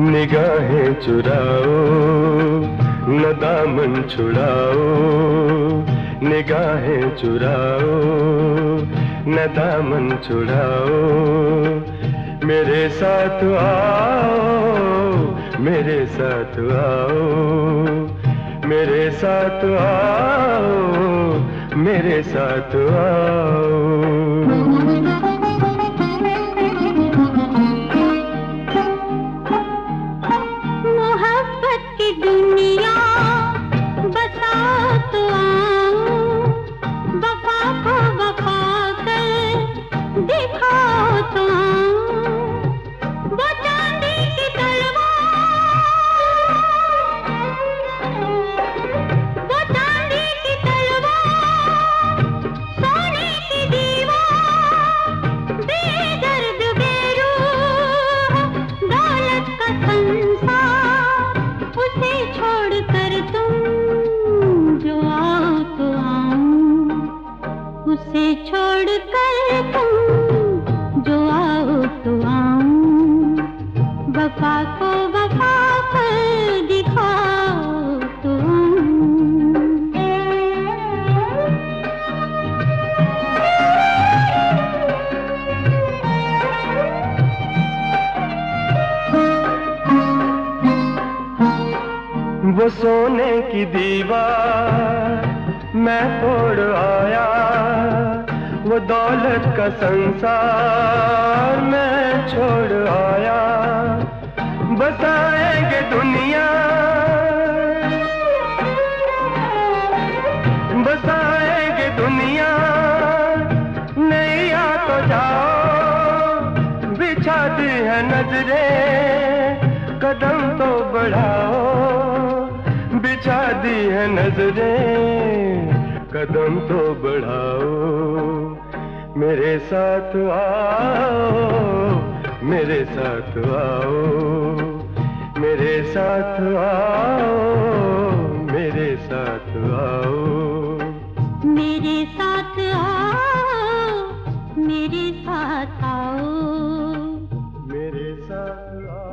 निगाहें चुराओ न दामन छुड़ाओ, निगाहें चुराओ न दामन छुड़ाओ, मेरे साथ आओ, मेरे साथ आओ, मेरे साथ आओ, मेरे साथ आओ। मोहब्बत की दुनिया बसा तो आओ, वफा को वफा कर दिखाओ तो आओ, वो चांदी की तलवार, वो चांदी की तलवार, सोने की दीवार, बेदर्द बेरूह दौलत का संसार, उसे छोड़कर तुम जो आओ तो आओ, उसे छोड़कर तुम जो आओ तो आओ, वफा को वफा कर दिखाओ तो वो सोने की दीवार मैं तोड़ आया, वो दौलत का संसार मैं छोड़ आया, बसाएंगे दुनिया, बसाएंगे दुनिया, नहीं आ तो जाओ, बिछा दी है नजरें, कदम तो बढ़ाओ, बिछा दी है नजरें, कदम तो बढ़ाओ, मेरे साथ आओ, मेरे साथ आओ, मेरे साथ आओ, मेरे साथ आओ, मेरे साथ आओ, मेरे साथ आओ, मेरे साथ आओ।